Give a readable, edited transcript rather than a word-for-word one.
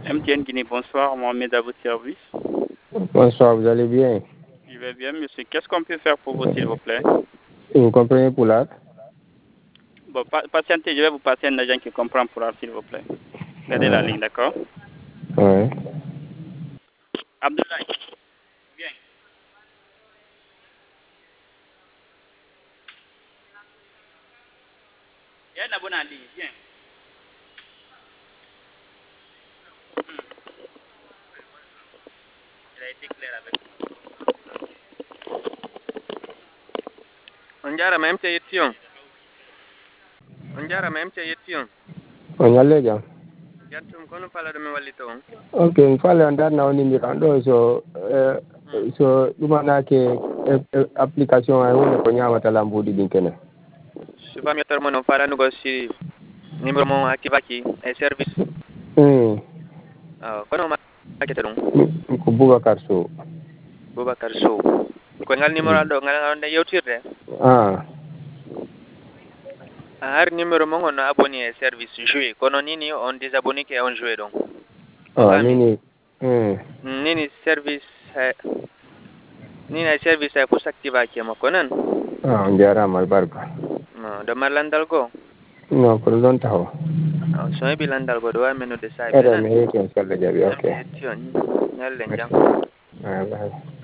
MTN Guinée, bonsoir, Mohamed à votre service. Bonsoir, vous allez bien? Je vais bien, monsieur. Qu'est-ce qu'on peut faire pour vous, s'il vous plaît? Vous comprenez Poulard? Bon, patientez, je vais vous passer un agent qui comprend Poulard, s'il vous plaît. Gardez la ligne, d'accord? Oui. Abdoulaye, viens. Il y a un abonné en ligne, viens. Il a été clair avec On jarama MT yetti on. On jarama MT yetti on. On yalle jam. Yattum kono pala do mi wallito on. Ok, mi faale on darna on indi kan ɗo so ɗumanake application ay hunde ko ñamata lambuɗi ɗin kene. Suba mi tor mono fala nugo si numéro mon activaki e service. Kono ma akete ɗum. Ko Boubacar Sow. Boubacar Sow. Ko ngal numéro ɗo ngal on yewtirde. Har numéro mon on abonné e service jouer kono nini on désabonné ke on jouer donc. Nini. Nini service nini service ay fo activaki makko nan. On jarama barka. Do marlandal go. Non, ko ɗon taw. So heɓi landal go ɗo wawi menude sabi Eɗen mi heeti on solle jaɓi, ok. on ñallen jam.